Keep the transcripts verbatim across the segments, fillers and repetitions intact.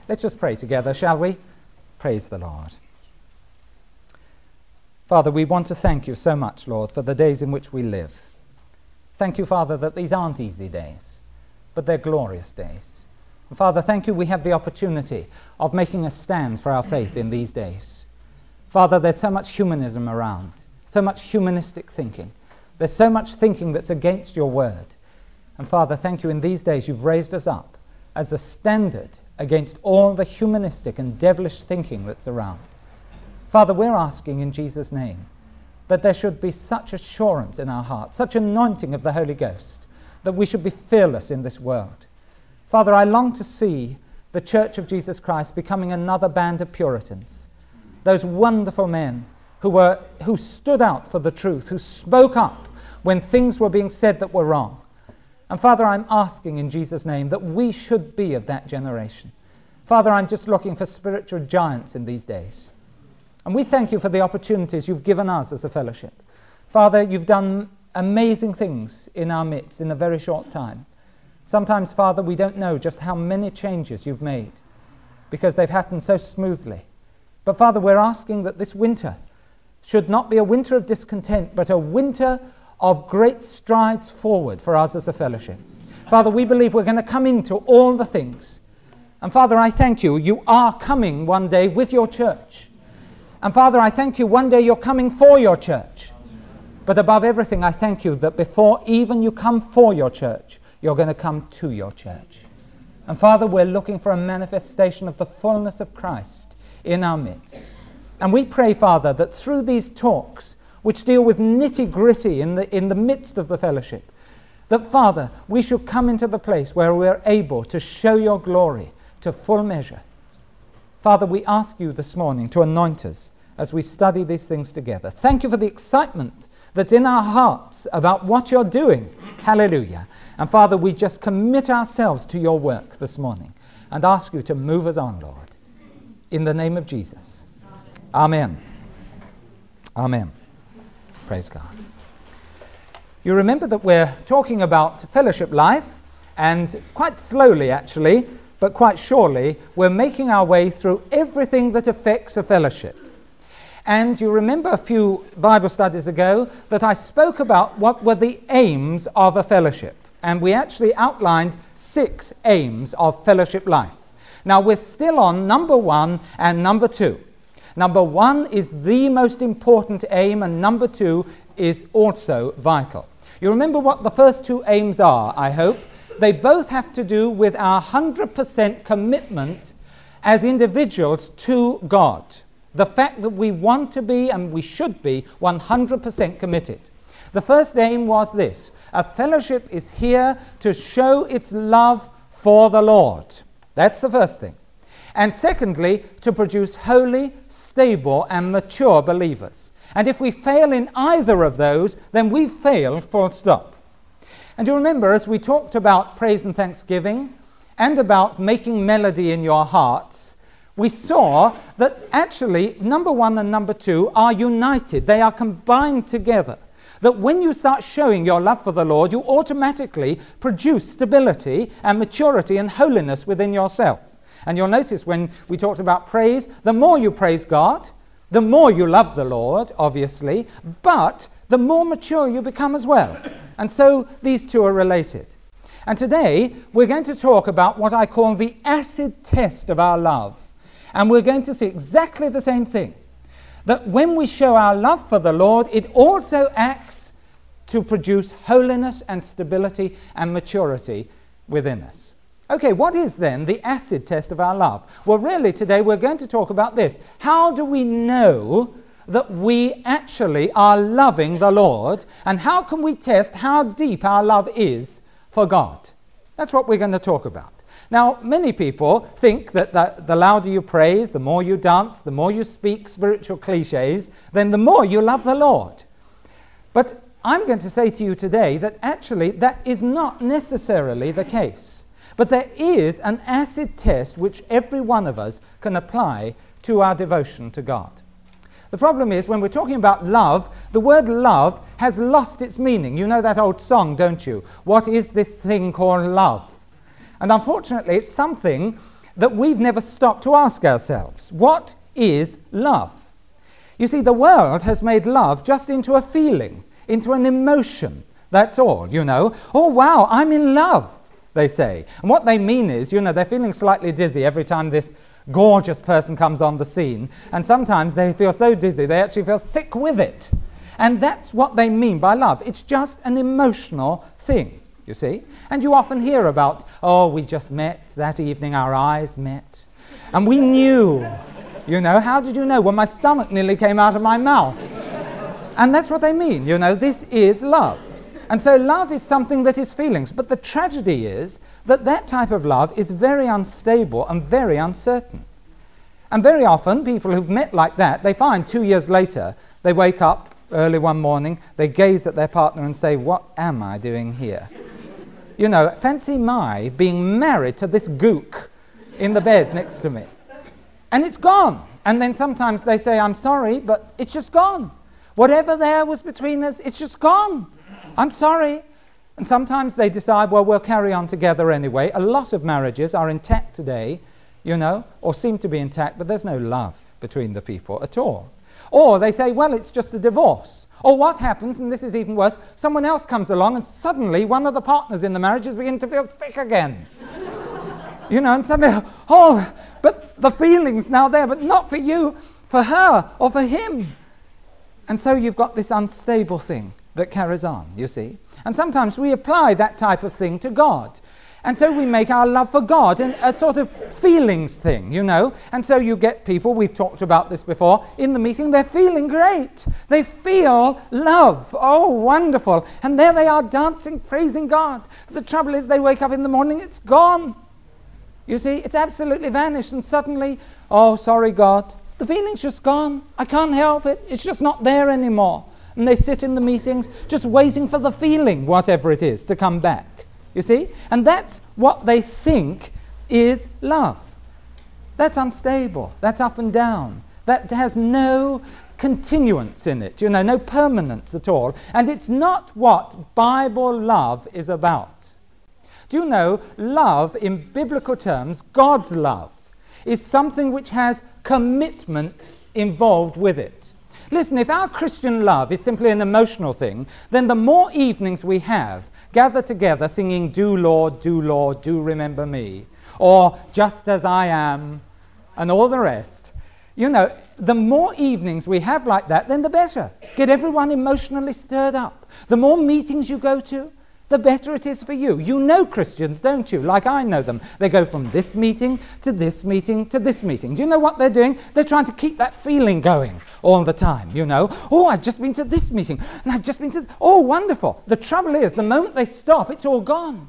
Let's just pray together, shall we? Praise the Lord. Father, we want to thank you so much, Lord, for the days in which we live. Thank you, Father, that these aren't easy days, but they're glorious days. And Father, thank you we have the opportunity of making a stand for our faith in these days. Father, there's so much humanism around, so much humanistic thinking. There's so much thinking that's against your word. And Father, thank you in these days you've raised us up as a standard against all the humanistic and devilish thinking that's around. Father, we're asking in Jesus' name that there should be such assurance in our hearts, such anointing of the Holy Ghost, that we should be fearless in this world. Father, I long to see the Church of Jesus Christ becoming another band of Puritans, those wonderful men who were who stood out for the truth, who spoke up when things were being said that were wrong. And Father, I'm asking in Jesus' name that we should be of that generation. Father, I'm just looking for spiritual giants in these days. And we thank you for the opportunities you've given us as a fellowship. Father, you've done amazing things in our midst in a very short time. Sometimes, Father, we don't know just how many changes you've made because they've happened so smoothly. But Father, we're asking that this winter should not be a winter of discontent, but a winter of great strides forward for us as a fellowship. Father, we believe we're going to come into all the things. And Father, I thank you, you are coming one day with your church. And Father, I thank you, one day you're coming for your church. But above everything, I thank you that before even you come for your church, you're going to come to your church. And Father, we're looking for a manifestation of the fullness of Christ in our midst. And we pray, Father, that through these talks, which deal with nitty-gritty in the, in the midst of the fellowship, that, Father, we should come into the place where we're able to show your glory to full measure. Father, we ask you this morning to anoint us as we study these things together. Thank you for the excitement that's in our hearts about what you're doing. Hallelujah. And Father, we just commit ourselves to your work this morning and ask you to move us on, Lord. In the name of Jesus. Amen. Amen. Praise God. You remember that we're talking about fellowship life, and quite slowly actually, but quite surely, we're making our way through everything that affects a fellowship. And you remember a few Bible studies ago that I spoke about what were the aims of a fellowship. And we actually outlined six aims of fellowship life. Now we're still on number one and number two. Number one is the most important aim, and number two is also vital. You remember what the first two aims are, I hope. They both have to do with our one hundred percent commitment as individuals to God. The fact that we want to be and we should be one hundred percent committed. The first aim was this: a fellowship is here to show its love for the Lord. That's the first thing. And secondly, to produce holy, stable, and mature believers. And if we fail in either of those, then we've failed, full stop. And you remember, as we talked about praise and thanksgiving, and about making melody in your hearts, we saw that actually number one and number two are united. They are combined together. That when you start showing your love for the Lord, you automatically produce stability and maturity and holiness within yourself. And you'll notice when we talked about praise, the more you praise God, the more you love the Lord, obviously, but the more mature you become as well. And so these two are related. And today we're going to talk about what I call the acid test of our love. And we're going to see exactly the same thing. That when we show our love for the Lord, it also acts to produce holiness and stability and maturity within us. Okay, what is then the acid test of our love? Well, really today we're going to talk about this. How do we know that we actually are loving the Lord? And how can we test how deep our love is for God? That's what we're going to talk about. Now, many people think that the, the louder you praise, the more you dance, the more you speak spiritual cliches, then the more you love the Lord. But I'm going to say to you today that actually that is not necessarily the case. But there is an acid test which every one of us can apply to our devotion to God. The problem is, when we're talking about love, the word love has lost its meaning. You know that old song, don't you? What is this thing called love? And unfortunately, it's something that we've never stopped to ask ourselves. What is love? You see, the world has made love just into a feeling, into an emotion. That's all, you know. Oh, wow, I'm in love, they say. And what they mean is, you know, they're feeling slightly dizzy every time this gorgeous person comes on the scene. And sometimes they feel so dizzy, they actually feel sick with it. And that's what they mean by love. It's just an emotional thing, you see. And you often hear about, oh, we just met that evening, our eyes met. And we knew, you know, how did you know? Well, my stomach nearly came out of my mouth. And that's what they mean, you know, this is love. And so love is something that is feelings. But the tragedy is that that type of love is very unstable and very uncertain. And very often, people who've met like that, they find two years later, they wake up early one morning, they gaze at their partner and say, what am I doing here? You know, fancy my being married to this gook in the bed next to me. And it's gone. And then sometimes they say, I'm sorry, but it's just gone. Whatever there was between us, it's just gone. I'm sorry. And sometimes they decide, well, we'll carry on together anyway. A lot of marriages are intact today, you know, or seem to be intact, but there's no love between the people at all. Or they say, well, it's just a divorce. Or what happens, and this is even worse, someone else comes along and suddenly one of the partners in the marriage is beginning to feel sick again. You know, and suddenly, oh, but the feeling's now there, but not for you, for her or for him. And so you've got this unstable thing that carries on, you see. And sometimes we apply that type of thing to God. And so we make our love for God an, a sort of feelings thing, you know. And so you get people, we've talked about this before, in the meeting, they're feeling great. They feel love. Oh, wonderful. And there they are dancing, praising God. The trouble is they wake up in the morning, it's gone. You see, it's absolutely vanished. And suddenly, oh, sorry, God, the feeling's just gone. I can't help it. It's just not there anymore. And they sit in the meetings just waiting for the feeling, whatever it is, to come back. You see? And that's what they think is love. That's unstable. That's up and down. That has no continuance in it, you know, no permanence at all. And it's not what Bible love is about. Do you know, love, in biblical terms, God's love, is something which has commitment involved with it. Listen, if our Christian love is simply an emotional thing, then the more evenings we have gathered together singing, do Lord, do Lord, do remember me, or just as I am, and all the rest, you know, the more evenings we have like that, then the better. Get everyone emotionally stirred up. The more meetings you go to, the better it is for you. You know Christians, don't you? Like I know them. They go from this meeting to this meeting to this meeting. Do you know what they're doing? They're trying to keep that feeling going all the time, you know. Oh, I've just been to this meeting, and I've just been to... Oh, wonderful. The trouble is, the moment they stop, it's all gone.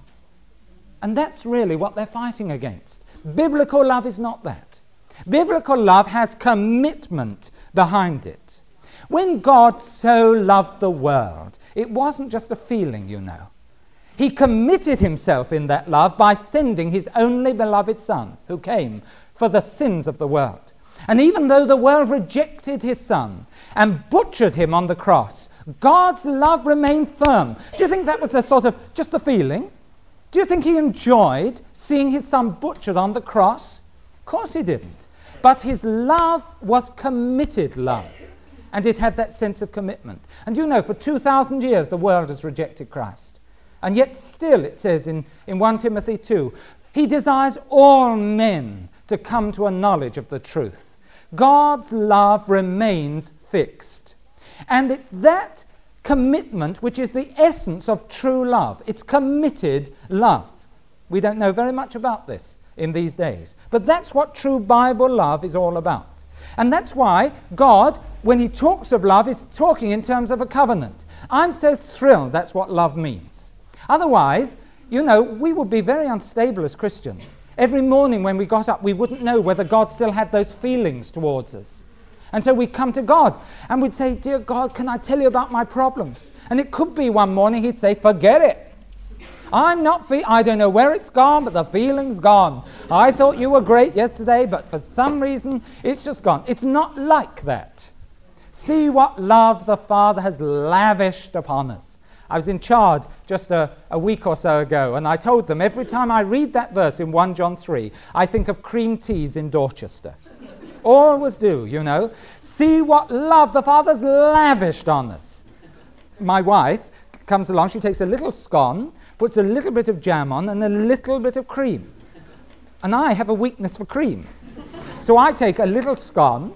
And that's really what they're fighting against. Biblical love is not that. Biblical love has commitment behind it. When God so loved the world, it wasn't just a feeling, you know. He committed himself in that love by sending his only beloved Son, who came for the sins of the world. And even though the world rejected his Son and butchered him on the cross, God's love remained firm. Do you think that was a sort of just a feeling? Do you think he enjoyed seeing his Son butchered on the cross? Of course he didn't. But his love was committed love. And it had that sense of commitment. And you know, for two thousand years the world has rejected Christ. And yet still, it says in, in First Timothy two, he desires all men to come to a knowledge of the truth. God's love remains fixed. And it's that commitment which is the essence of true love. It's committed love. We don't know very much about this in these days. But that's what true Bible love is all about. And that's why God, when he talks of love, is talking in terms of a covenant. I'm so thrilled that's what love means. Otherwise, you know, we would be very unstable as Christians. Every morning when we got up, we wouldn't know whether God still had those feelings towards us. And so we'd come to God and we'd say, dear God, can I tell you about my problems? And it could be one morning he'd say, forget it. I'm not, fe- I don't know where it's gone, but the feeling's gone. I thought you were great yesterday, but for some reason, it's just gone. It's not like that. See what love the Father has lavished upon us. I was in Chad just a, a week or so ago, and I told them every time I read that verse in First John three, I think of cream teas in Dorchester. Always do, you know. See what love the Father's lavished on us. My wife comes along, she takes a little scone, puts a little bit of jam on and a little bit of cream. And I have a weakness for cream. So I take a little scone,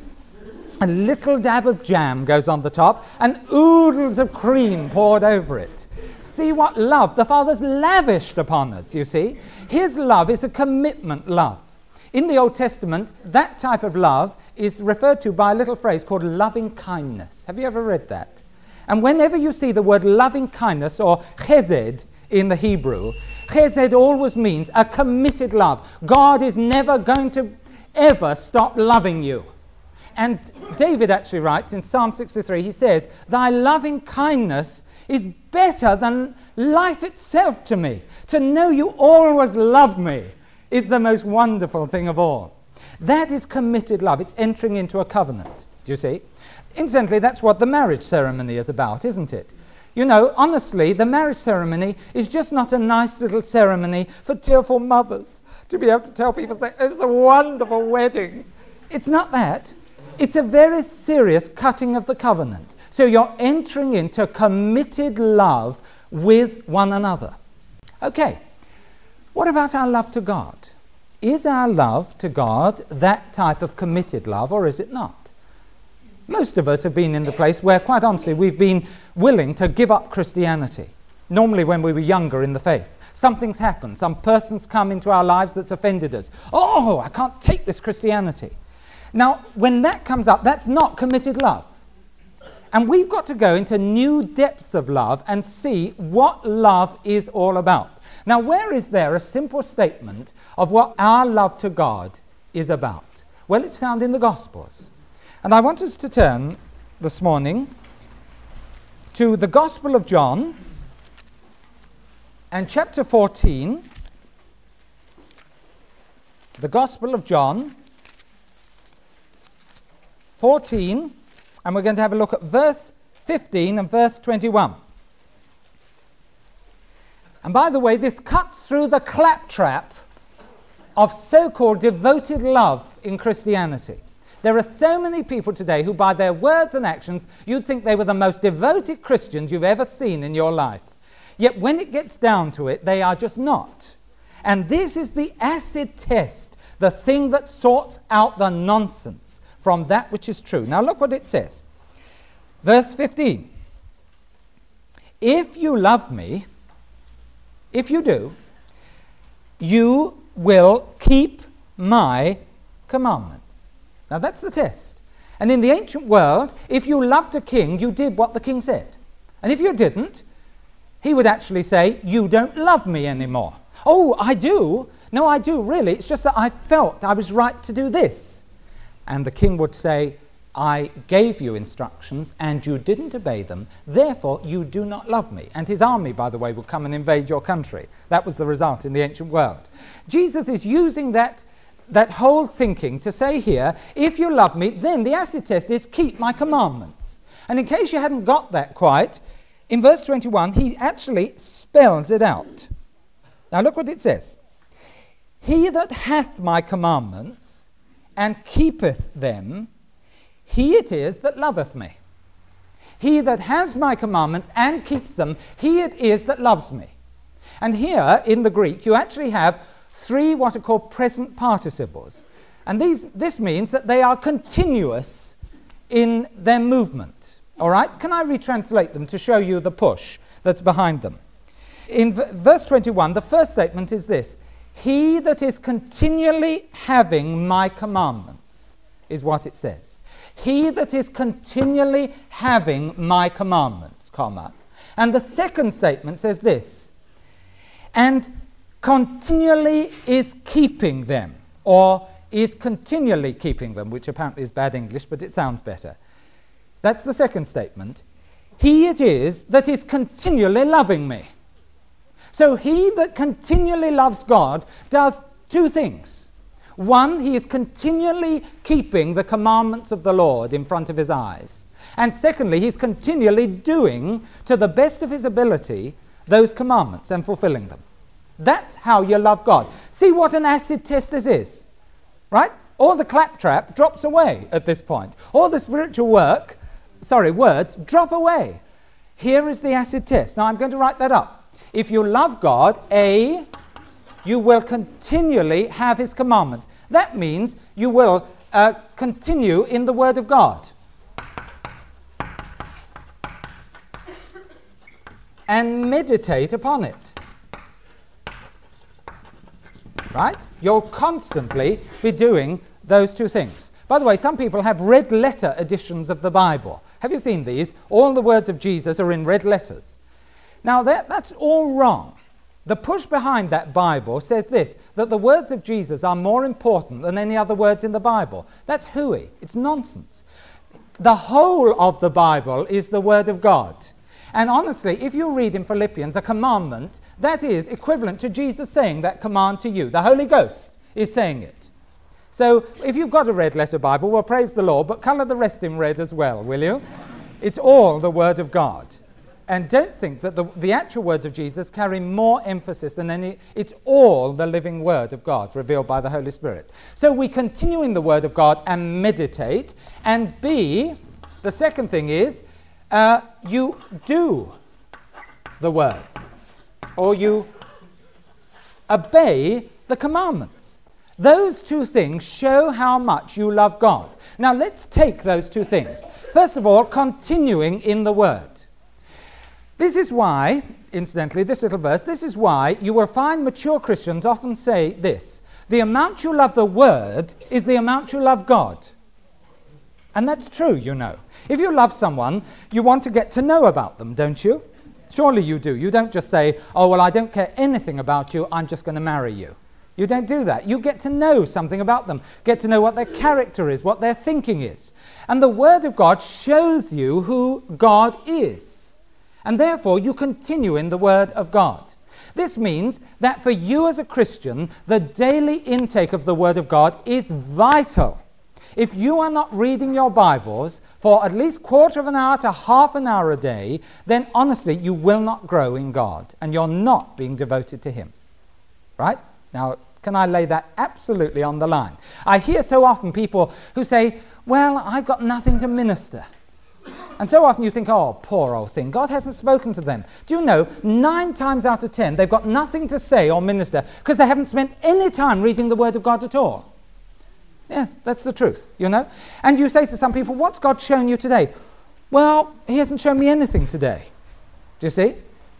a little dab of jam goes on the top, and oodles of cream poured over it. See what love the Father's lavished upon us, you see. His love is a commitment love. In the Old Testament, that type of love is referred to by a little phrase called loving kindness. Have you ever read that? And whenever you see the word loving kindness or chesed in the Hebrew, chesed always means a committed love. God is never going to ever stop loving you. And David actually writes in Psalm sixty-three, he says, "Thy loving kindness is better than life itself to me. To know you always love me is the most wonderful thing of all." That is committed love. It's entering into a covenant, do you see? Incidentally, that's what the marriage ceremony is about, isn't it? You know, honestly, the marriage ceremony is just not a nice little ceremony for tearful mothers to be able to tell people that it's a wonderful wedding. It's not that. It's a very serious cutting of the covenant. So you're entering into committed love with one another. Okay, what about our love to God? Is our love to God that type of committed love, or is it not? Most of us have been in the place where, quite honestly, we've been willing to give up Christianity. Normally when we were younger in the faith. Something's happened. Some person's come into our lives that's offended us. Oh, I can't take this Christianity. Now, when that comes up, that's not committed love. And we've got to go into new depths of love and see what love is all about. Now, where is there a simple statement of what our love to God is about? Well, it's found in the Gospels. And I want us to turn this morning to the Gospel of John and chapter fourteen. The Gospel of John fourteen, and we're going to have a look at verse fifteen and verse twenty-one. And by the way, this cuts through the claptrap of so-called devoted love in Christianity. There are so many people today who, by their words and actions, you'd think they were the most devoted Christians you've ever seen in your life. Yet when it gets down to it, they are just not. And this is the acid test, the thing that sorts out the nonsense from that which is true. Now look what it says. Verse fifteen. If you love me, if you do, you will keep my commandments. Now that's the test. And in the ancient world, if you loved a king, you did what the king said. And if you didn't, he would actually say, you don't love me anymore. Oh, I do. No, I do, really. It's just that I felt I was right to do this. And the king would say, I gave you instructions and you didn't obey them, therefore you do not love me. And his army, by the way, will come and invade your country. That was the result in the ancient world. Jesus is using that, that whole thinking to say here, if you love me, then the acid test is keep my commandments. And in case you hadn't got that quite, in verse twenty-one, he actually spells it out. Now look what it says. He that hath my commandments and keepeth them, he it is that loveth me. He that has my commandments and keeps them, he it is that loves me. And here in the Greek you actually have three what are called present participles. And these, this means that they are continuous in their movement. All right? Can I retranslate them to show you the push that's behind them? In v- verse twenty-one, the first statement is this. He that is continually having my commandments is what it says. He that is continually having my commandments, comma. And the second statement says this. And continually is keeping them, or is continually keeping them, which apparently is bad English, but it sounds better. That's the second statement. He it is that is continually loving me. So he that continually loves God does two things. One, he is continually keeping the commandments of the Lord in front of his eyes. And secondly, he's continually doing, to the best of his ability, those commandments and fulfilling them. That's how you love God. See what an acid test this is, right? All the claptrap drops away at this point. All the spiritual work, sorry, words drop away. Here is the acid test. Now I'm going to write that up. If you love God, A, you will continually have his commandments. That means you will uh, continue in the Word of God. And meditate upon it. Right? You'll constantly be doing those two things. By the way, some people have red letter editions of the Bible. Have you seen these? All the words of Jesus are in red letters. Now, that, that's all wrong. The push behind that Bible says this, that the words of Jesus are more important than any other words in the Bible. That's hooey. It's nonsense. The whole of the Bible is the Word of God. And honestly, if you read in Philippians a commandment, that is equivalent to Jesus saying that command to you. The Holy Ghost is saying it. So if you've got a red letter Bible, well, praise the Lord, but colour the rest in red as well, will you? It's all the Word of God. And don't think that the, the actual words of Jesus carry more emphasis than any. It's all the living Word of God revealed by the Holy Spirit. So we continue in the Word of God and meditate. And B, the second thing is, uh, you do the words. Or you obey the commandments. Those two things show how much you love God. Now let's take those two things. First of all, continuing in the Word. This is why, incidentally, this little verse, this is why you will find mature Christians often say this: the amount you love the Word is the amount you love God. And that's true, you know. If you love someone, you want to get to know about them, don't you? Surely you do. You don't just say, oh, well, I don't care anything about you, I'm just going to marry you. You don't do that. You get to know something about them, get to know what their character is, what their thinking is. And the Word of God shows you who God is. And therefore, you continue in the Word of God. This means that for you as a Christian, the daily intake of the Word of God is vital. If you are not reading your Bibles for at least quarter of an hour to half an hour a day, then honestly, you will not grow in God, and you're not being devoted to Him. Right? Now, can I lay that absolutely on the line? I hear so often people who say, well, I've got nothing to minister. And so often you think, oh, poor old thing, God hasn't spoken to them. Do you know, nine times out of ten, they've got nothing to say or minister because they haven't spent any time reading the Word of God at all. Yes, that's the truth, you know. And you say to some people, what's God shown you today? Well, He hasn't shown me anything today. Do you see?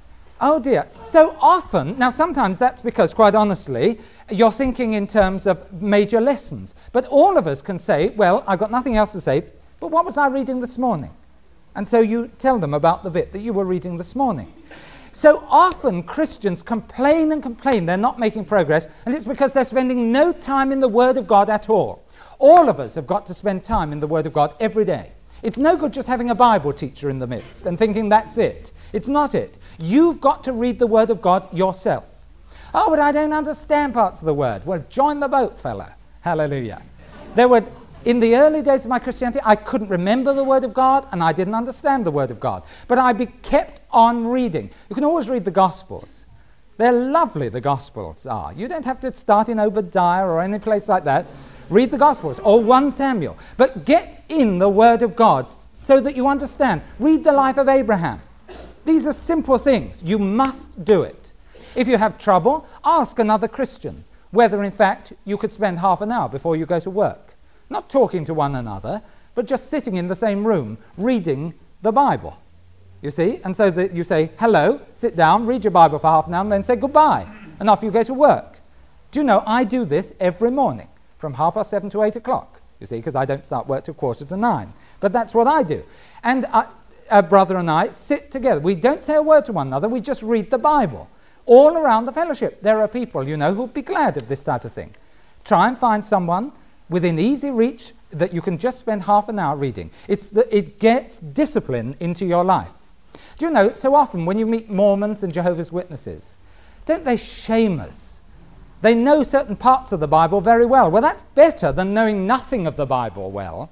Oh dear. So often, now sometimes that's because, quite honestly, you're thinking in terms of major lessons. But all of us can say, well, I've got nothing else to say, but what was I reading this morning? And so you tell them about the bit that you were reading this morning. So often Christians complain and complain they're not making progress, and it's because they're spending no time in the Word of God at all. All of us have got to spend time in the Word of God every day. It's no good just having a Bible teacher in the midst and thinking that's it. It's not it. You've got to read the Word of God yourself. Oh, but I don't understand parts of the Word. Well, join the boat, fella. Hallelujah. There were... In the early days of my Christianity, I couldn't remember the Word of God, and I didn't understand the Word of God. But I be kept on reading. You can always read the Gospels. They're lovely, the Gospels are. You don't have to start in Obadiah or any place like that. Read the Gospels, or First Samuel. But get in the Word of God so that you understand. Read the life of Abraham. These are simple things. You must do it. If you have trouble, ask another Christian whether, in fact, you could spend half an hour before you go to work. Not talking to one another, but just sitting in the same room, reading the Bible. You see? And so that you say, hello, sit down, read your Bible for half an hour, and then say goodbye. And off you go to work. Do you know, I do this every morning, from half past seven to eight o'clock. You see, because I don't start work till quarter to nine. But that's what I do. And I, a brother and I sit together. We don't say a word to one another, we just read the Bible. All around the fellowship, there are people, you know, who'll be glad of this type of thing. Try and find someone within easy reach that you can just spend half an hour reading. It's the, it gets discipline into your life. Do you know, so often when you meet Mormons and Jehovah's Witnesses, don't they shame us? They know certain parts of the Bible very well. Well, that's better than knowing nothing of the Bible well.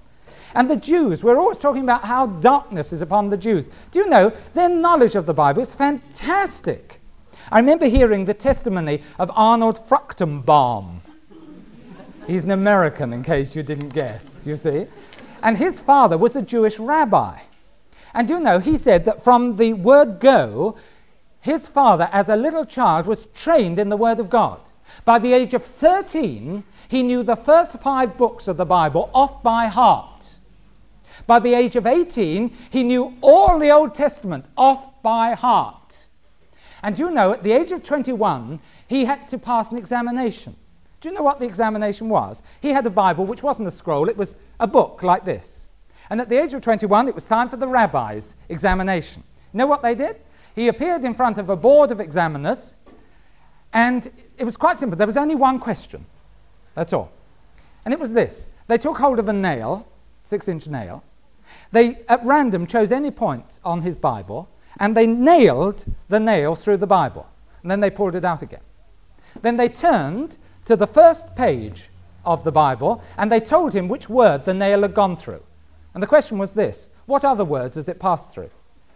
And the Jews, we're always talking about how darkness is upon the Jews. Do you know, their knowledge of the Bible is fantastic. I remember hearing the testimony of Arnold Fruchtenbaum. He's an American, in case you didn't guess, you see. And his father was a Jewish rabbi. And do you know, he said that from the word go, his father, as a little child, was trained in the Word of God. By the age of thirteen, he knew the first five books of the Bible off by heart. By the age of eighteen, he knew all the Old Testament off by heart. And you know, at the age of twenty-one, he had to pass an examination. Do you know what the examination was? He had a Bible which wasn't a scroll, it was a book like this. And at the age of twenty-one, it was time for the rabbi's examination. You know what they did? He appeared in front of a board of examiners, and it was quite simple. There was only one question. That's all. And it was this. They took hold of a nail, six-inch nail. They, at random, chose any point on his Bible, and they nailed the nail through the Bible. And then they pulled it out again. Then they turned to the first page of the Bible, and they told him which word the nail had gone through. And the question was this: what other words has it passed through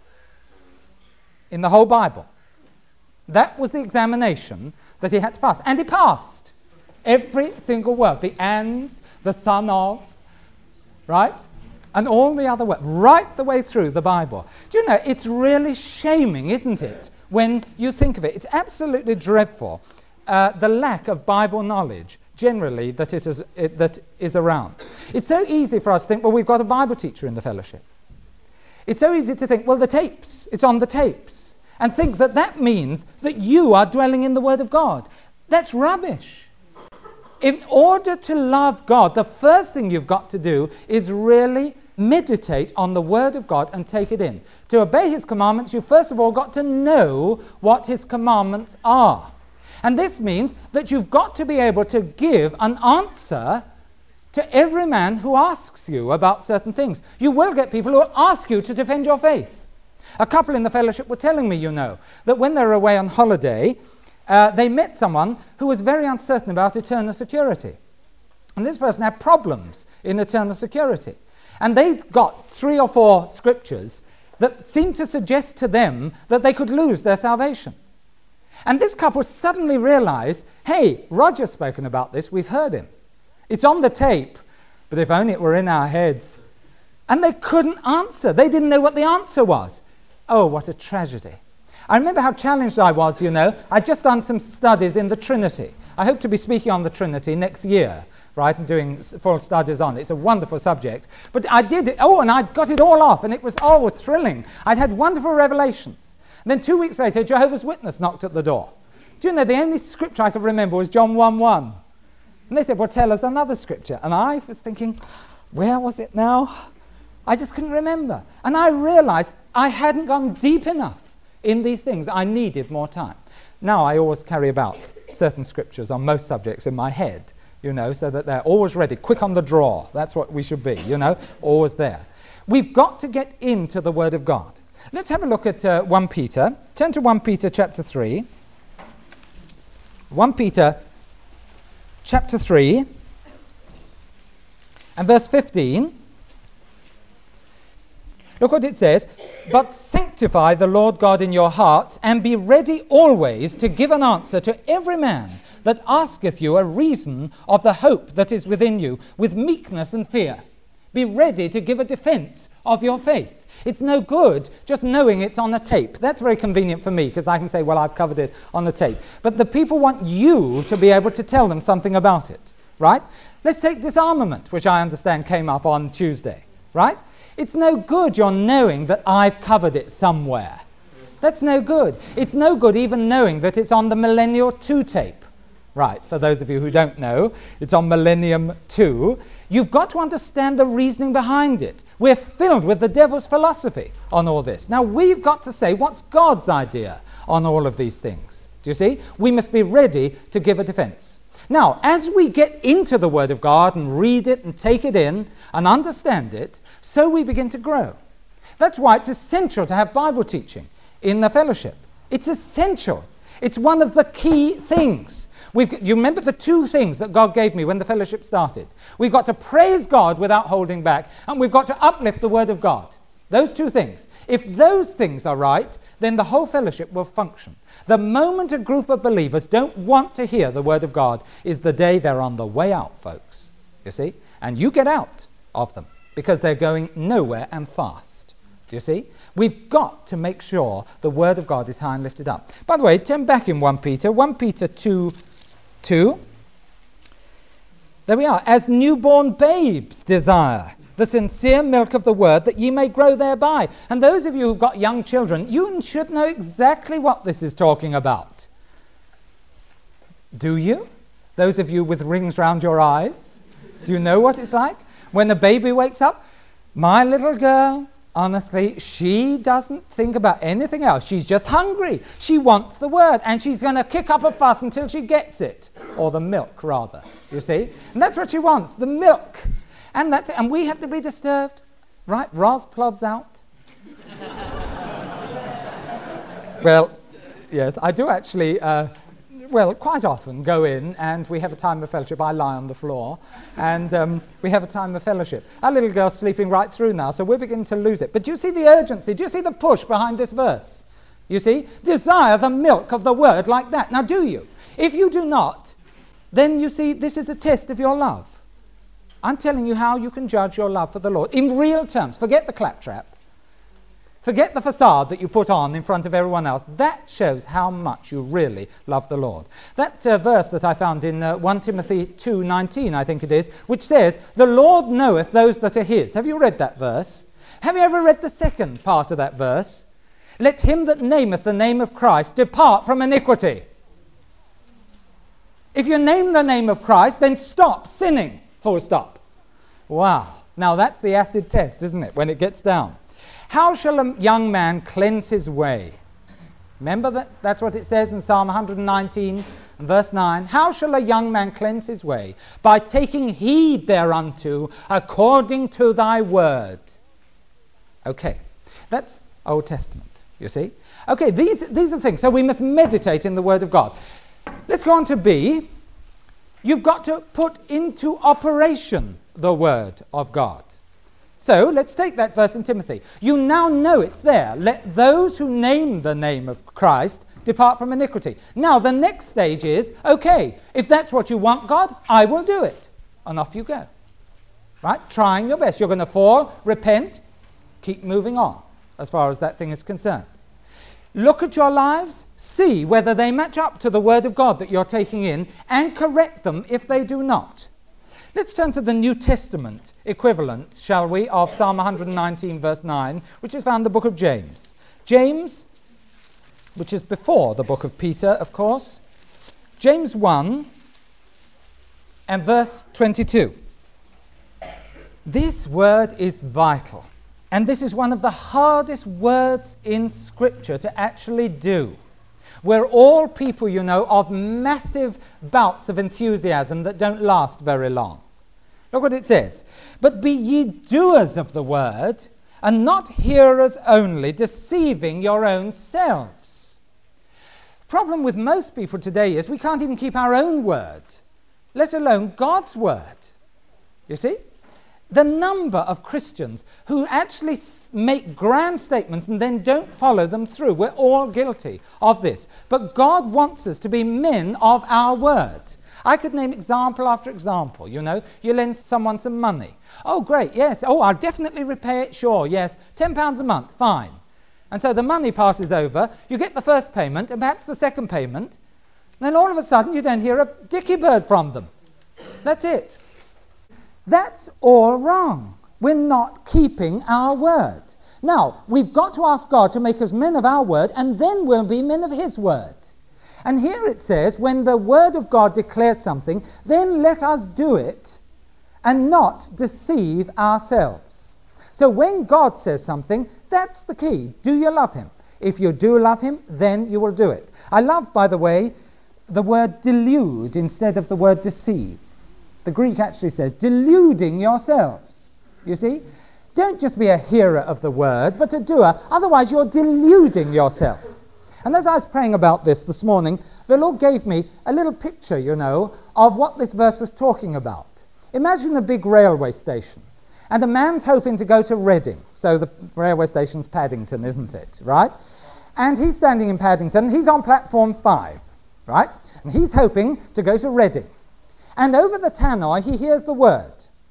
in the whole Bible? That was the examination that he had to pass. And he passed every single word. The ands, the son of, right? And all the other words, right the way through the Bible. Do you know, it's really shaming, isn't it, when you think of it? It's absolutely dreadful, uh, the lack of Bible knowledge generally that, it is, it, that is around. It's so easy for us to think, well, we've got a Bible teacher in the fellowship. It's so easy to think, well, the tapes, it's on the tapes, and think that that means that you are dwelling in the Word of God. That's rubbish. In order to love God, the first thing you've got to do is really meditate on the Word of God and take it in. To obey His commandments, you've first of all got to know what His commandments are. And this means that you've got to be able to give an answer to every man who asks you about certain things. You will get people who will ask you to defend your faith. A couple in the fellowship were telling me, you know, that when they were away on holiday, uh, they met someone who was very uncertain about eternal security. And this person had problems in eternal security. And they'd got three or four scriptures that seemed to suggest to them that they could lose their salvation. And this couple suddenly realized, hey, Roger's spoken about this, we've heard him. It's on the tape, but if only it were in our heads. And they couldn't answer. They didn't know what the answer was. Oh, what a tragedy. I remember how challenged I was, you know. I'd just done some studies in the Trinity. I hope to be speaking on the Trinity next year, right, and doing full studies on it. It's a wonderful subject. But I did it, oh, and I'd got it all off, and it was, oh, thrilling. I'd had wonderful revelations. And then two weeks later, Jehovah's Witness knocked at the door. Do you know, the only scripture I could remember was John one one. And they said, well, tell us another scripture. And I was thinking, where was it now? I just couldn't remember. And I realized I hadn't gone deep enough in these things. I needed more time. Now I always carry about certain scriptures on most subjects in my head, you know, so that they're always ready, quick on the draw. That's what we should be, you know, always there. We've got to get into the Word of God. Let's have a look at uh, First Peter. Turn to First Peter chapter three. First Peter chapter three and verse fifteen. Look what it says. But sanctify the Lord God in your hearts, and be ready always to give an answer to every man that asketh you a reason of the hope that is within you, with meekness and fear. Be ready to give a defense of your faith. It's no good just knowing it's on a tape. That's very convenient for me, because I can say, well, I've covered it on the tape. But the people want you to be able to tell them something about it, right? Let's take disarmament, which I understand came up on Tuesday, right? It's no good you're knowing that I've covered it somewhere. That's no good. It's no good even knowing that it's on the Millennial two tape. Right, for those of you who don't know, it's on Millennium two. You've got to understand the reasoning behind it. We're filled with the devil's philosophy on all this. Now, we've got to say, what's God's idea on all of these things? Do you see? We must be ready to give a defense. Now, as we get into the Word of God and read it and take it in and understand it, so we begin to grow. That's why it's essential to have Bible teaching in the fellowship. It's essential. It's one of the key things. We've, you remember the two things that God gave me when the fellowship started? We've got to praise God without holding back, and we've got to uplift the Word of God. Those two things. If those things are right, then the whole fellowship will function. The moment a group of believers don't want to hear the Word of God is the day they're on the way out, folks. You see? And you get out of them because they're going nowhere and fast. Do you see? We've got to make sure the Word of God is high and lifted up. By the way, turn back in First Peter, First Peter two, two. There we are. As newborn babes desire the sincere milk of the word, that ye may grow thereby. And those of you who've got young children, you should know exactly what this is talking about. Do you? Those of you with rings round your eyes, do you know what it's like? When a baby wakes up, my little girl, honestly, she doesn't think about anything else. She's just hungry. She wants the word, and she's going to kick up a fuss until she gets it. Or the milk, rather, you see? And that's what she wants, the milk. And that's it. And we have to be disturbed, right? Roz plods out. Well, yes, I do actually, uh, well, quite often go in and we have a time of fellowship. I lie on the floor and um, we have a time of fellowship. Our little girl's sleeping right through now, so we're beginning to lose it. But do you see the urgency? Do you see the push behind this verse? You see? Desire the milk of the word like that. Now, do you? If you do not, then you see this is a test of your love. I'm telling you how you can judge your love for the Lord in real terms. Forget the claptrap. Forget the facade that you put on in front of everyone else. That shows how much you really love the Lord. That uh, verse that I found in uh, First Timothy two nineteen, I think it is, which says, "The Lord knoweth those that are his." Have you read that verse? Have you ever read the second part of that verse? "Let him that nameth the name of Christ depart from iniquity." If you name the name of Christ, then stop sinning. Full stop. Wow. Now that's the acid test, isn't it, when it gets down. How shall a young man cleanse his way? Remember that? That's what it says in Psalm one nineteen and verse nine. How shall a young man cleanse his way? By taking heed thereunto according to thy word. Okay. That's Old Testament, you see. Okay, these, these are things. So we must meditate in the word of God. Let's go on to B. You've got to put into operation the word of God. So let's take that verse in Timothy. You now know it's there. Let those who name the name of Christ depart from iniquity. Now the next stage is, okay, if that's what you want, God, I will do it. And off you go. Right? Trying your best. You're going to fall, repent, keep moving on as far as that thing is concerned. Look at your lives, see whether they match up to the word of God that you're taking in, and correct them if they do not. Let's turn to the New Testament equivalent, shall we, of Psalm one nineteen, verse nine, which is found in the book of James. James, which is before the book of Peter, of course. James one and verse twenty-two. This word is vital. And this is one of the hardest words in Scripture to actually do. We're all people, you know, of massive bouts of enthusiasm that don't last very long. Look what it says. But be ye doers of the word, and not hearers only, deceiving your own selves. The problem with most people today is we can't even keep our own word, let alone God's word. You see? The number of Christians who actually make grand statements and then don't follow them through. We're all guilty of this. But God wants us to be men of our word. I could name example after example. You know, you lend someone some money. Oh, great, yes. Oh, I'll definitely repay it, sure, yes. ten pounds a month, fine. And so the money passes over. You get the first payment and perhaps the second payment. Then all of a sudden you don't hear a dicky bird from them. That's it. That's all wrong. We're not keeping our word. Now, we've got to ask God to make us men of our word, and then we'll be men of his word. And here it says, when the word of God declares something, then let us do it and not deceive ourselves. So when God says something, that's the key. Do you love him? If you do love him, then you will do it. I love, by the way, the word delude instead of the word deceive. The Greek actually says, deluding yourselves. You see? Don't just be a hearer of the word, but a doer. Otherwise, you're deluding yourself. And as I was praying about this this morning, the Lord gave me a little picture, you know, of what this verse was talking about. Imagine a big railway station, and a man's hoping to go to Reading. So the railway station's Paddington, isn't it, right? And he's standing in Paddington. He's on platform five, right? And he's hoping to go to Reading. And over the tannoy, he hears the word.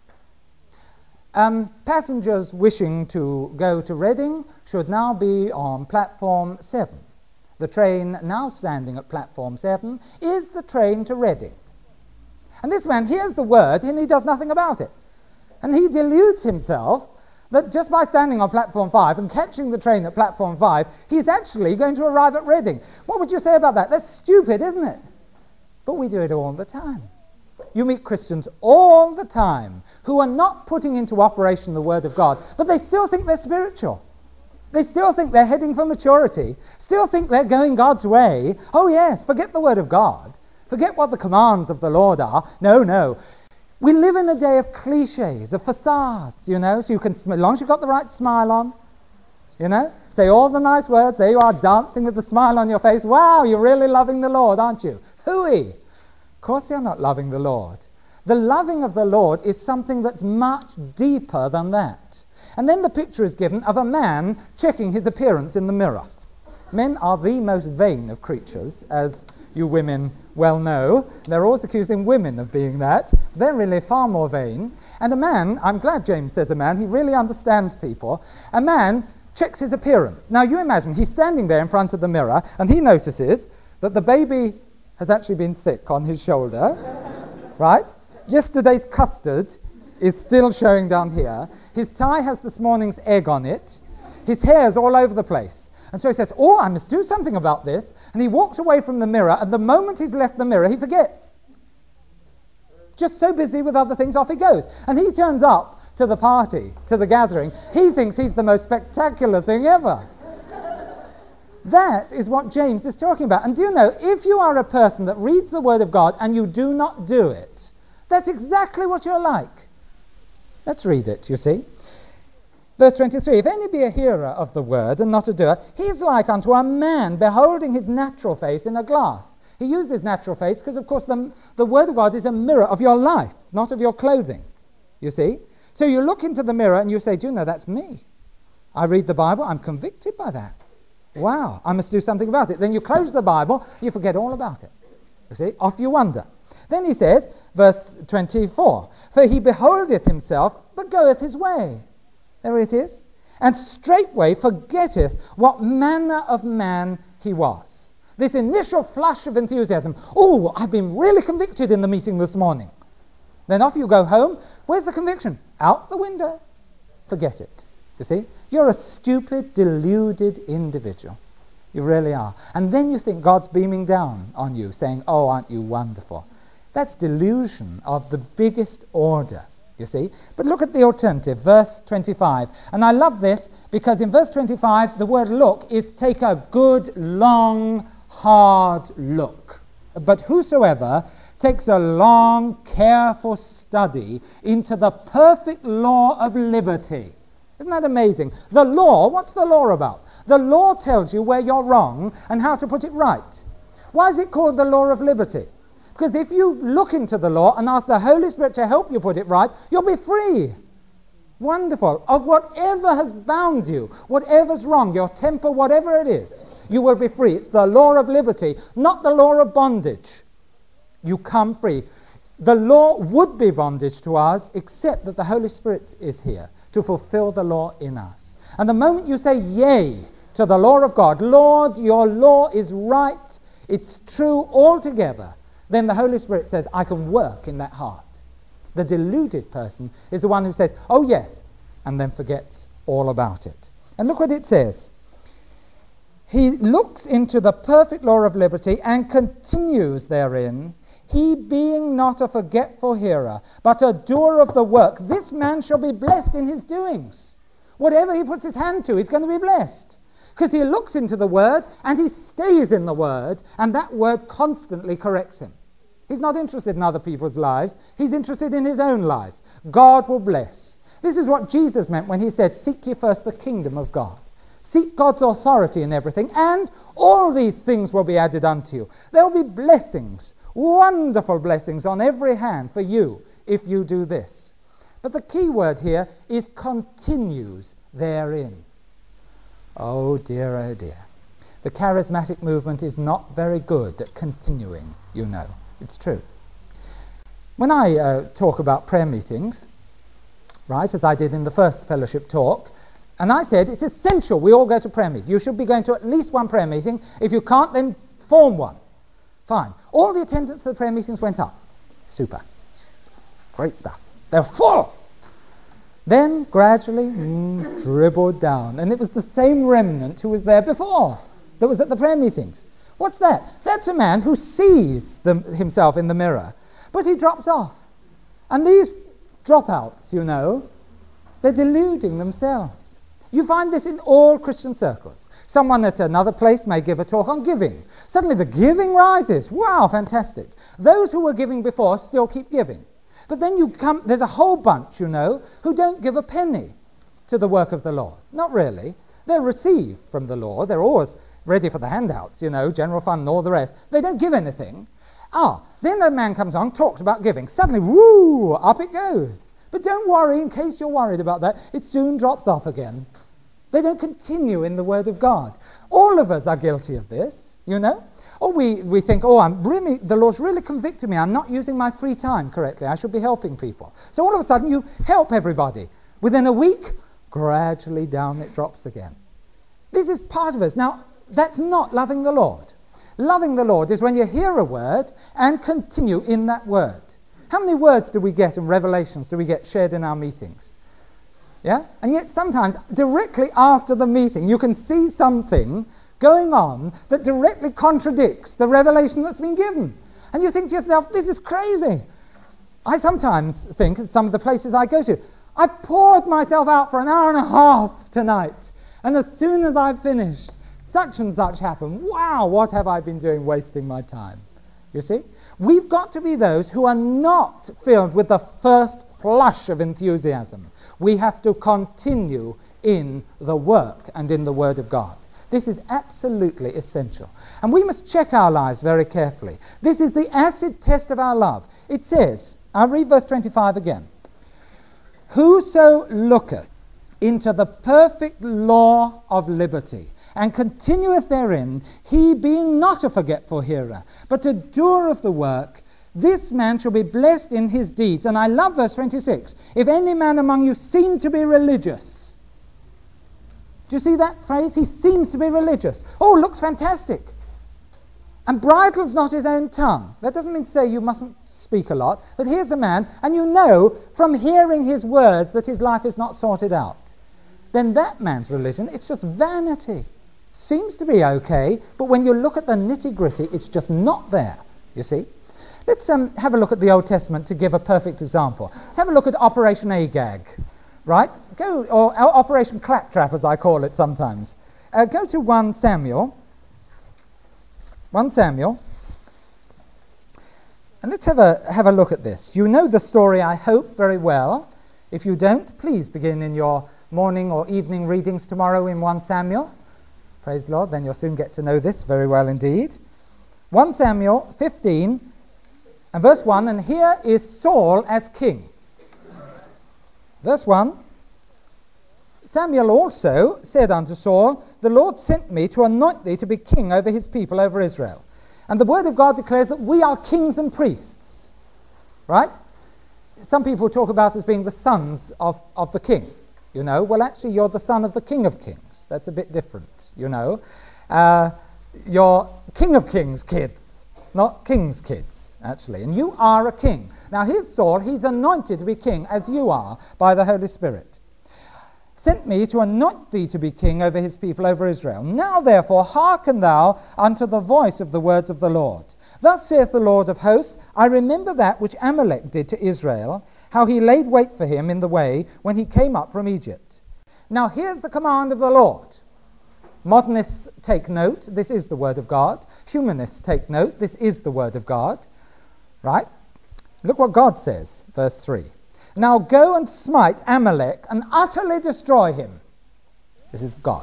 Um, passengers wishing to go to Reading should now be on platform seven. The train now standing at platform seven is the train to Reading. And this man hears the word and he does nothing about it. And he deludes himself that just by standing on platform five and catching the train at platform five, he's actually going to arrive at Reading. What would you say about that? That's stupid, isn't it? But we do it all the time. You meet Christians all the time who are not putting into operation the Word of God, but they still think they're spiritual. They still think they're heading for maturity, still think they're going God's way. Oh yes, forget the Word of God. Forget what the commands of the Lord are. No, no. We live in a day of cliches, of facades, you know, so you can, as long as you've got the right smile on, you know, say all the nice words, there you are dancing with the smile on your face. Wow, you're really loving the Lord, aren't you? Hooey! Of course you're not loving the Lord. The loving of the Lord is something that's much deeper than that. And then the picture is given of a man checking his appearance in the mirror. Men are the most vain of creatures, as you women well know. They're always accusing women of being that. They're really far more vain. And a man, I'm glad James says a man, he really understands people. A man checks his appearance. Now you imagine he's standing there in front of the mirror and he notices that the baby has actually been sick on his shoulder, right? Yesterday's custard is still showing down here. His tie has this morning's egg on it. His hair's all over the place. And so he says, oh, I must do something about this. And he walks away from the mirror, and the moment he's left the mirror, he forgets. Just so busy with other things, off he goes. And he turns up to the party, to the gathering. He thinks he's the most spectacular thing ever. That is what James is talking about. And do you know, if you are a person that reads the Word of God and you do not do it, that's exactly what you're like. Let's read it, you see. Verse twenty-three, if any be a hearer of the word and not a doer, he is like unto a man beholding his natural face in a glass. He uses natural face because, of course, the, the Word of God is a mirror of your life, not of your clothing, you see. So you look into the mirror and you say, do you know, that's me. I read the Bible, I'm convicted by that. Wow, I must do something about it. Then you close the Bible, you forget all about it. You see, off you wander. Then he says, verse twenty-four, for he beholdeth himself, but goeth his way. There it is. And straightway forgetteth what manner of man he was. This initial flush of enthusiasm. Oh, I've been really convicted in the meeting this morning. Then off you go home. Where's the conviction? Out the window. Forget it. You see? You're a stupid, deluded individual. You really are. And then you think God's beaming down on you, saying, oh, aren't you wonderful? That's delusion of the biggest order, you see. But look at the alternative, verse twenty-five. And I love this because in verse twenty-five, the word look is take a good, long, hard look. But whosoever takes a long, careful study into the perfect law of liberty. Isn't that amazing? The law, what's the law about? The law tells you where you're wrong and how to put it right. Why is it called the law of liberty? Because if you look into the law and ask the Holy Spirit to help you put it right, you'll be free. Wonderful. Of whatever has bound you, whatever's wrong, your temper, whatever it is, you will be free. It's the law of liberty, not the law of bondage. You come free. The law would be bondage to us, except that the Holy Spirit is here to fulfill the law in us. And the moment you say yea to the law of God, Lord, your law is right, it's true altogether, then the Holy Spirit says, I can work in that heart. The deluded person is the one who says, oh yes, and then forgets all about it. And look what it says. He looks into the perfect law of liberty and continues therein, he being not a forgetful hearer, but a doer of the work. This man shall be blessed in his doings. Whatever he puts his hand to, he's going to be blessed. Because he looks into the Word and he stays in the Word, and that Word constantly corrects him. He's not interested in other people's lives. He's interested in his own lives. God will bless. This is what Jesus meant when he said, seek ye first the kingdom of God. Seek God's authority in everything, and all these things will be added unto you. There will be blessings, wonderful blessings on every hand for you if you do this. But the key word here is continues therein. Oh dear, oh dear. The charismatic movement is not very good at continuing, you know. It's true. When I uh, talk about prayer meetings, right, as I did in the first fellowship talk, and I said it's essential we all go to prayer meetings. You should be going to at least one prayer meeting. If you can't, then form one. Fine. All the attendance at the prayer meetings went up. Super. Great stuff. They're full. Then gradually mm, dribbled down. And it was the same remnant who was there before that was at the prayer meetings. What's that? That's a man who sees them, himself in the mirror, but he drops off. And these dropouts, you know, they're deluding themselves. You find this in all Christian circles. Someone at another place may give a talk on giving. Suddenly the giving rises. Wow, fantastic. Those who were giving before still keep giving. But then you come, there's a whole bunch, you know, who don't give a penny to the work of the Lord. Not really. They'll receive from the Lord. They're always ready for the handouts, you know, general fund and all the rest. They don't give anything. Ah, then the man comes on, talks about giving. Suddenly, woo, up it goes. But don't worry, in case you're worried about that, it soon drops off again. They don't continue in the Word of God. All of us are guilty of this, you know. Or we, we think, oh, I'm really, the Lord's really convicted me. I'm not using my free time correctly. I should be helping people. So all of a sudden you help everybody. Within a week, gradually down it drops again. This is part of us. Now, that's not loving the Lord. Loving the Lord is when you hear a word and continue in that word. How many words do we get and revelations do we get shared in our meetings? Yeah? And yet sometimes, directly after the meeting, you can see something going on that directly contradicts the revelation that's been given. And you think to yourself, this is crazy. I sometimes think, at some of the places I go to, I poured myself out for an hour and a half tonight. And as soon as I've finished, such and such happened. Wow, what have I been doing wasting my time? You see? We've got to be those who are not filled with the first flush of enthusiasm. We have to continue in the work and in the Word of God. This is absolutely essential. And we must check our lives very carefully. This is the acid test of our love. It says, I'll read verse twenty-five again. Whoso looketh into the perfect law of liberty, and continueth therein, he being not a forgetful hearer, but a doer of the work, this man shall be blessed in his deeds. And I love verse twenty-six. If any man among you seem to be religious. Do you see that phrase? He seems to be religious. Oh, looks fantastic. And bridles not his own tongue. That doesn't mean to say you mustn't speak a lot. But here's a man, and you know from hearing his words that his life is not sorted out. Then that man's religion, it's just vanity. Seems to be okay, but when you look at the nitty-gritty, it's just not there, you see. Let's um, have a look at the Old Testament to give a perfect example. Let's have a look at Operation Agag, right? Go, or Operation Claptrap, as I call it sometimes. Uh, go to First Samuel. First Samuel. And let's have a, have a look at this. You know the story, I hope, very well. If you don't, please begin in your morning or evening readings tomorrow in First Samuel. Praise the Lord, then you'll soon get to know this very well indeed. First Samuel fifteen and verse one, and here is Saul as king. Verse one, Samuel also said unto Saul, the Lord sent me to anoint thee to be king over his people, over Israel. And the word of God declares that we are kings and priests. Right? Some people talk about us being the sons of, of the king. You know, well, actually, you're the son of the King of Kings. That's a bit different, you know. Uh, you're King of Kings kids, not King's kids, actually. And you are a king. Now, here's Saul. He's anointed to be king, as you are, by the Holy Spirit. Sent me to anoint thee to be king over his people, over Israel. Now, therefore, hearken thou unto the voice of the words of the Lord. Thus saith the Lord of hosts, I remember that which Amalek did to Israel, how he laid wait for him in the way when he came up from Egypt. Now here's the command of the Lord. Modernists take note, this is the word of God. Humanists take note, this is the word of God. Right? Look what God says, verse three. Now go and smite Amalek and utterly destroy him. This is God.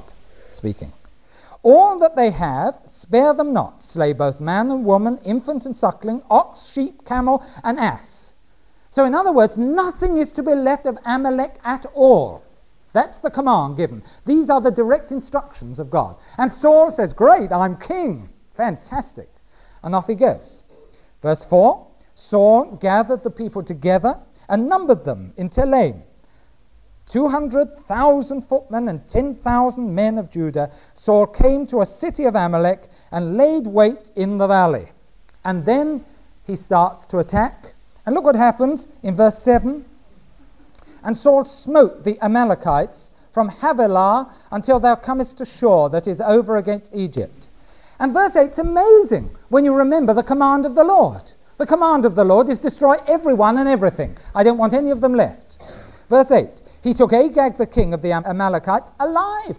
speaking. All that they have, spare them not. Slay both man and woman, infant and suckling, ox, sheep, camel, and ass. So in other words, nothing is to be left of Amalek at all. That's the command given. These are the direct instructions of God. And Saul says, great, I'm king. Fantastic. And off he goes. Verse four, Saul gathered the people together and numbered them in Telaim. Two hundred thousand footmen and ten thousand men of Judah. Saul came to a city of Amalek and laid wait in the valley. And then he starts to attack. And look what happens in verse seven. And Saul smote the Amalekites from Havilah until thou comest to Shur, that is over against Egypt. And verse eight is amazing when you remember the command of the Lord. The command of the Lord is destroy everyone and everything. I don't want any of them left. Verse eight, he took Agag the king of the Amalekites alive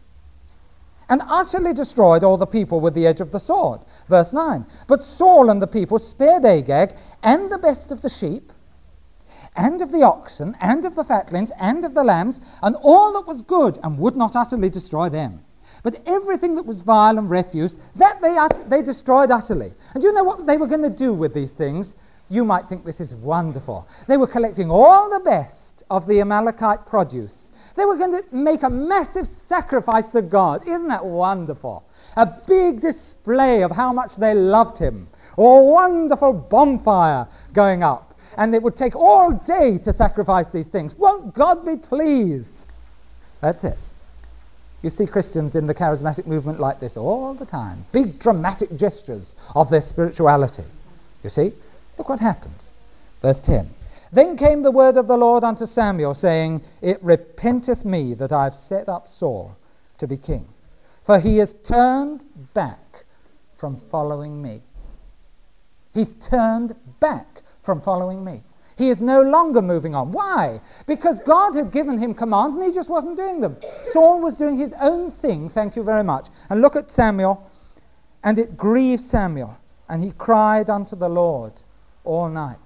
and utterly destroyed all the people with the edge of the sword. Verse nine, but Saul and the people spared Agag and the best of the sheep and of the oxen and of the fatlings and of the lambs and all that was good, and would not utterly destroy them. But everything that was vile and refuse, that they, ut- they destroyed utterly. And do you know what they were going to do with these things? You might think this is wonderful. They were collecting all the best of the Amalekite produce. They were going to make a massive sacrifice to God. Isn't that wonderful? A big display of how much they loved him. Or a wonderful bonfire going up. And it would take all day to sacrifice these things. Won't God be pleased? That's it. You see Christians in the charismatic movement like this all the time. Big dramatic gestures of their spirituality. You see? Look what happens. Verse ten. Then came the word of the Lord unto Samuel, saying, It repenteth me that I have set up Saul to be king, for he has turned back from following me. He's turned back from following me. He is no longer moving on. Why? Because God had given him commands and he just wasn't doing them. Saul was doing his own thing, thank you very much. And look at Samuel, and it grieved Samuel, and he cried unto the Lord all night.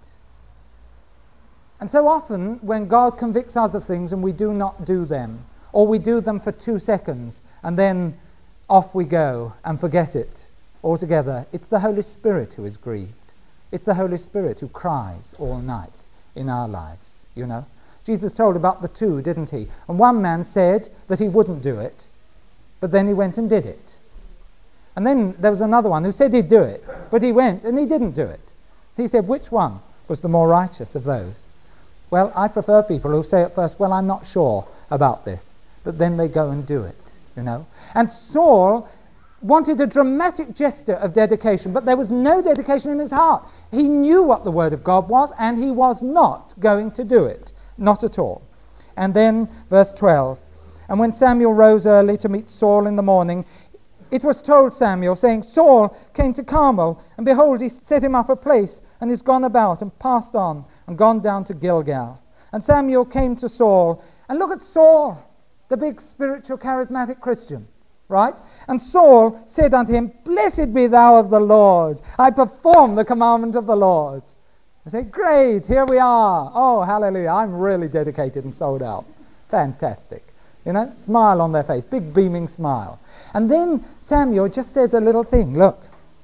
And so often when God convicts us of things and we do not do them, or we do them for two seconds and then off we go and forget it altogether, it's the Holy Spirit who is grieved. It's the Holy Spirit who cries all night in our lives, you know. Jesus told about the two, didn't he? And one man said that he wouldn't do it, but then he went and did it. And then there was another one who said he'd do it, but he went and he didn't do it. He said, which one was the more righteous of those? Well, I prefer people who say at first, well, I'm not sure about this, but then they go and do it, you know. And Saul wanted a dramatic gesture of dedication, but there was no dedication in his heart. He knew what the word of God was, and he was not going to do it, not at all. And then verse twelve, and when Samuel rose early to meet Saul in the morning, it was told Samuel, saying, Saul came to Carmel, and behold, he set him up a place, and is gone about, and passed on, and gone down to Gilgal. And Samuel came to Saul, and look at Saul, the big spiritual charismatic Christian. Right? And Saul said unto him, Blessed be thou of the Lord. I perform the commandment of the Lord. I say, great, here we are. Oh, hallelujah. I'm really dedicated and sold out. Fantastic. You know, smile on their face, big beaming smile. And then Samuel just says a little thing, look.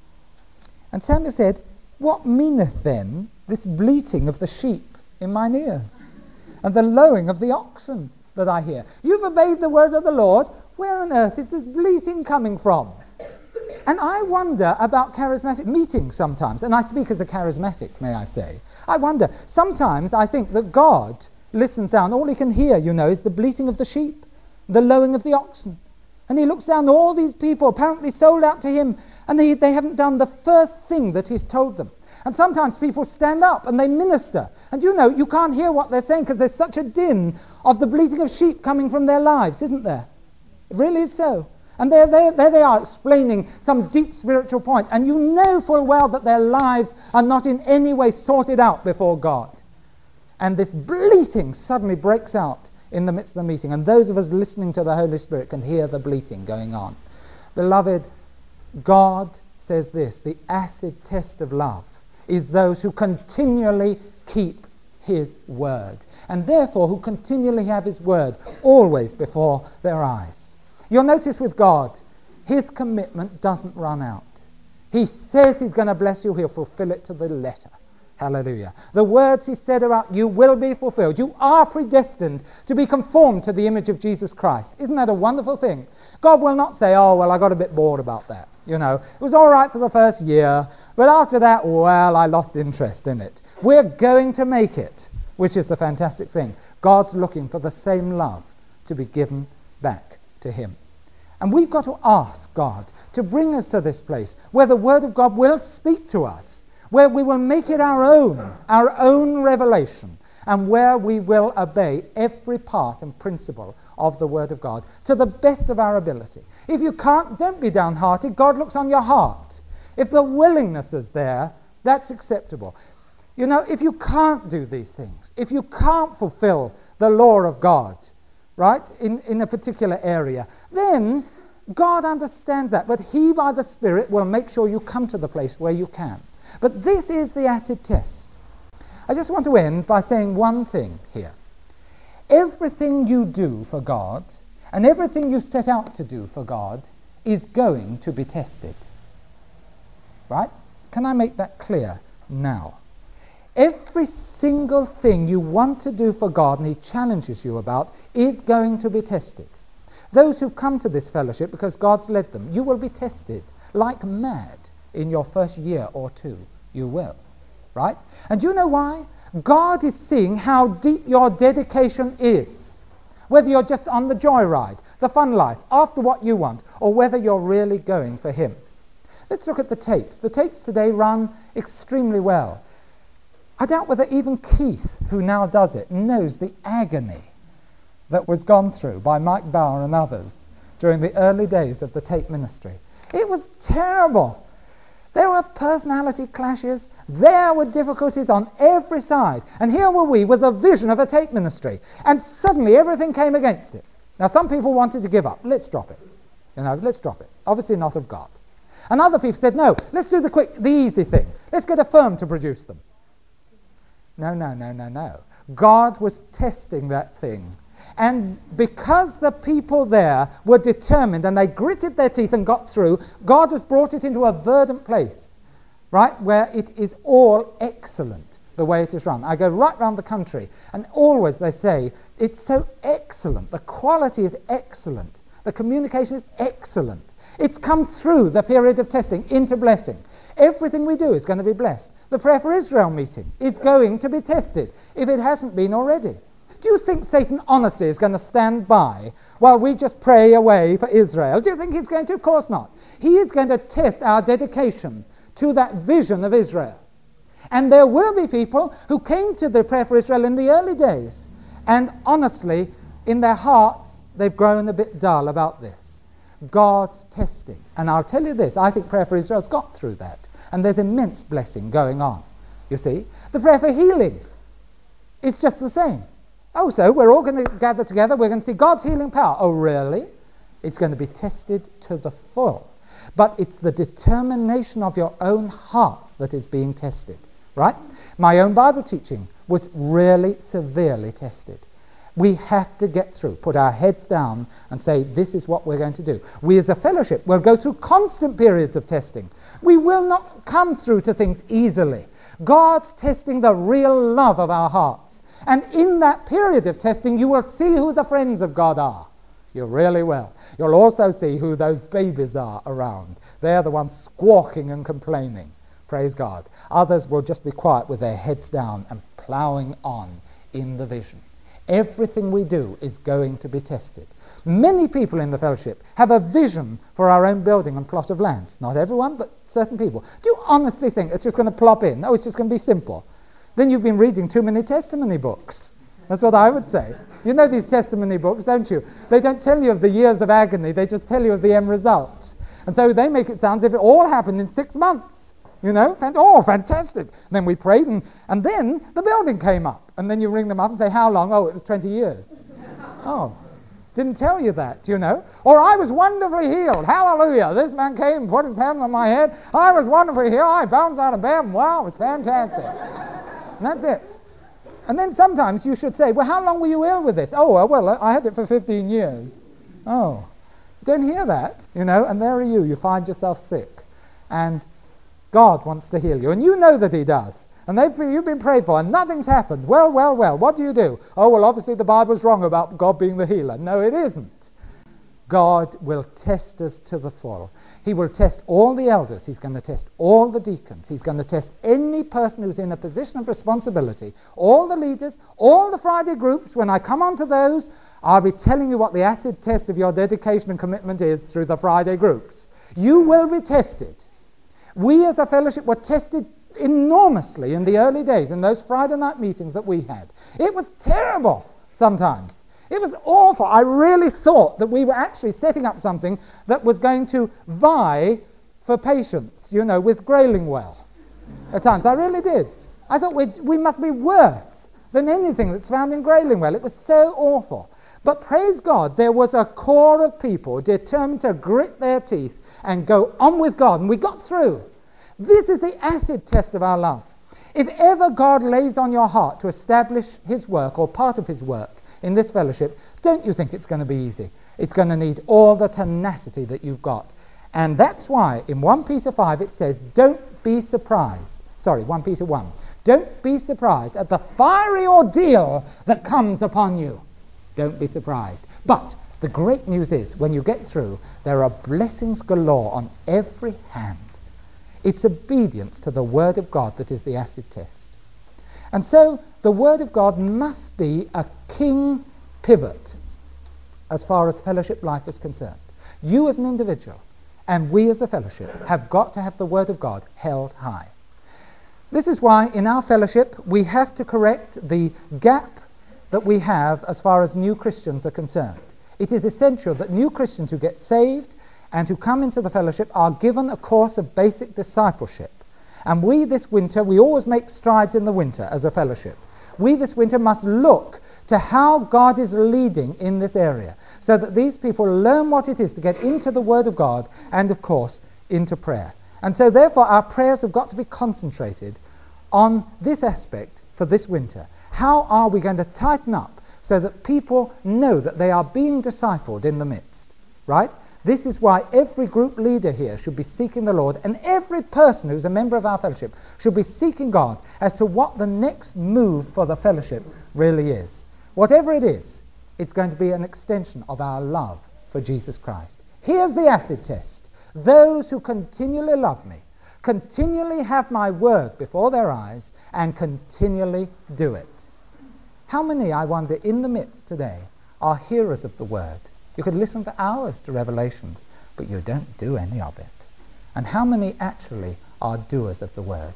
And Samuel said, What meaneth then this bleating of the sheep in mine ears, and the lowing of the oxen that I hear? You've obeyed the word of the Lord. Where on earth is this bleating coming from? And I wonder about charismatic meetings sometimes, and I speak as a charismatic, may I say. I wonder, sometimes I think that God listens down. All he can hear, you know, is the bleating of the sheep, the lowing of the oxen. And he looks down, all these people apparently sold out to him, and they, they haven't done the first thing that he's told them. And sometimes people stand up and they minister. And you know, you can't hear what they're saying because there's such a din of the bleating of sheep coming from their lives, isn't there? It really is so. And there, there, there they are explaining some deep spiritual point. And you know full well that their lives are not in any way sorted out before God. And this bleating suddenly breaks out in the midst of the meeting. And those of us listening to the Holy Spirit can hear the bleating going on. Beloved, God says this, the acid test of love is those who continually keep his word. And therefore who continually have his word always before their eyes. You'll notice with God, his commitment doesn't run out. He says he's going to bless you, he'll fulfill it to the letter. Hallelujah. The words he said about you will be fulfilled. You are predestined to be conformed to the image of Jesus Christ. Isn't that a wonderful thing? God will not say, oh, well, I got a bit bored about that. You know, it was all right for the first year, but after that, well, I lost interest in it. We're going to make it, which is the fantastic thing. God's looking for the same love to be given back to him. And we've got to ask God to bring us to this place where the Word of God will speak to us, where we will make it our own, our own revelation, and where we will obey every part and principle of the Word of God to the best of our ability. If you can't, don't be downhearted. God looks on your heart. If the willingness is there, that's acceptable. You know, if you can't do these things, if you can't fulfill the law of God, right, in, in a particular area, then God understands that. But he, by the Spirit, will make sure you come to the place where you can. But this is the acid test. I just want to end by saying one thing here. Everything you do for God, and everything you set out to do for God, is going to be tested. Right? Can I make that clear now? Every single thing you want to do for God and he challenges you about is going to be tested. Those who've come to this fellowship because God's led them, you will be tested like mad in your first year or two. You will. Right? And do you know why? God is seeing how deep your dedication is. Whether you're just on the joyride, the fun life, after what you want, or whether you're really going for him. Let's look at the tapes. The tapes today run extremely well. I doubt whether even Keith, who now does it, knows the agony that was gone through by Mike Bauer and others during the early days of the tape ministry. It was terrible. There were personality clashes. There were difficulties on every side. And here were we with a vision of a tape ministry. And suddenly everything came against it. Now some people wanted to give up. Let's drop it. You know, let's drop it. Obviously not of God. And other people said, no, let's do the quick, the easy thing. Let's get a firm to produce them. No, no, no, no, no. God was testing that thing. And because the people there were determined and they gritted their teeth and got through, God has brought it into a verdant place, right, where it is all excellent, the way it is run. I go right round the country, and always they say, it's so excellent. The quality is excellent. The communication is excellent. It's come through the period of testing into blessing. Everything we do is going to be blessed. The Prayer for Israel meeting is going to be tested, if it hasn't been already. Do you think Satan honestly is going to stand by while we just pray away for Israel? Do you think he's going to? Of course not. He is going to test our dedication to that vision of Israel. And there will be people who came to the Prayer for Israel in the early days, and honestly, in their hearts, they've grown a bit dull about this. God's testing. And I'll tell you this, I think Prayer for Israel's got through that. And there's immense blessing going on. You see? The prayer for healing is just the same. Oh, so we're all going to gather together, we're going to see God's healing power. Oh, really? It's going to be tested to the full. But it's the determination of your own hearts that is being tested. Right? My own Bible teaching was really severely tested. We have to get through, put our heads down and say, this is what we're going to do. We as a fellowship will go through constant periods of testing. We will not come through to things easily. God's testing the real love of our hearts. And in that period of testing, you will see who the friends of God are. You really will. You'll also see who those babies are around. They're the ones squawking and complaining. Praise God. Others will just be quiet with their heads down and ploughing on in the vision. Everything we do is going to be tested. Many people in the fellowship have a vision for our own building and plot of land. Not everyone, but certain people. Do you honestly think it's just going to plop in? Oh, it's just going to be simple. Then you've been reading too many testimony books. That's what I would say. You know these testimony books, don't you? They don't tell you of the years of agony. They just tell you of the end result. And so they make it sound as if it all happened in six months. You know, oh, fantastic. And then we prayed, and, and then the building came up. And then you ring them up and say, how long? Oh, it was twenty years. Oh, didn't tell you that, you know. Or I was wonderfully healed. Hallelujah. This man came and put his hands on my head. I was wonderfully healed. I bounced out of bed. Wow, it was fantastic. And that's it. And then sometimes you should say, well, how long were you ill with this? Oh, well, I had it for fifteen years. Oh. Don't hear that, you know, and there are you, you find yourself sick, and God wants to heal you, and you know that he does, and they've been, you've been prayed for, and nothing's happened. Well, well, well, what do you do? Oh, well, obviously the Bible's wrong about God being the healer. No, it isn't. God will test us to the full. He will test all the elders. He's going to test all the deacons. He's going to test any person who's in a position of responsibility. All the leaders, all the Friday groups. When I come on to those, I'll be telling you what the acid test of your dedication and commitment is through the Friday groups. You will be tested. We as a fellowship were tested enormously in the early days, in those Friday night meetings that we had. It was terrible sometimes. It was awful. I really thought that we were actually setting up something that was going to vie for patience, you know, with Graylingwell at times. I really did. I thought we we must be worse than anything that's found in Graylingwell. It was so awful. But praise God, there was a core of people determined to grit their teeth and go on with God, and we got through. This is the acid test of our love. If ever God lays on your heart to establish his work or part of his work in this fellowship, don't you think it's going to be easy? It's going to need all the tenacity that you've got. And that's why in First Peter five it says, don't be surprised. Sorry, First Peter one. Don't be surprised at the fiery ordeal that comes upon you. Don't be surprised. But the great news is, when you get through, there are blessings galore on every hand. It's obedience to the Word of God that is the acid test. And so the Word of God must be a king pivot as far as fellowship life is concerned. You as an individual and we as a fellowship have got to have the Word of God held high. This is why in our fellowship we have to correct the gap that we have as far as new Christians are concerned. It is essential that new Christians who get saved and who come into the fellowship are given a course of basic discipleship. And we this winter, we always make strides in the winter as a fellowship. We this winter must look to how God is leading in this area, so that these people learn what it is to get into the Word of God and, of course, into prayer. And so, therefore, our prayers have got to be concentrated on this aspect for this winter. How are we going to tighten up so that people know that they are being discipled in the midst, right? This is why every group leader here should be seeking the Lord, and every person who's a member of our fellowship should be seeking God as to what the next move for the fellowship really is. Whatever it is, it's going to be an extension of our love for Jesus Christ. Here's the acid test. Those who continually love me, continually have my word before their eyes, and continually do it. How many, I wonder, in the midst today are hearers of the word? You could listen for hours to Revelations, but you don't do any of it. And how many actually are doers of the word?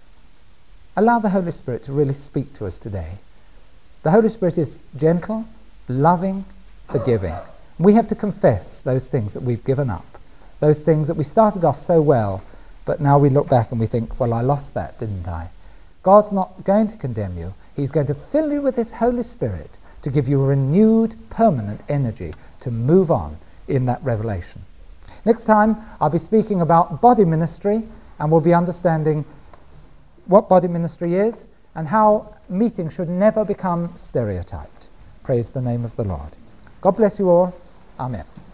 Allow the Holy Spirit to really speak to us today. The Holy Spirit is gentle, loving, forgiving. We have to confess those things that we've given up, those things that we started off so well, but now we look back and we think, well, I lost that, didn't I? God's not going to condemn you. He's going to fill you with his Holy Spirit to give you renewed, permanent energy to move on in that revelation. Next time, I'll be speaking about body ministry, and we'll be understanding what body ministry is and how meetings should never become stereotyped. Praise the name of the Lord. God bless you all. Amen.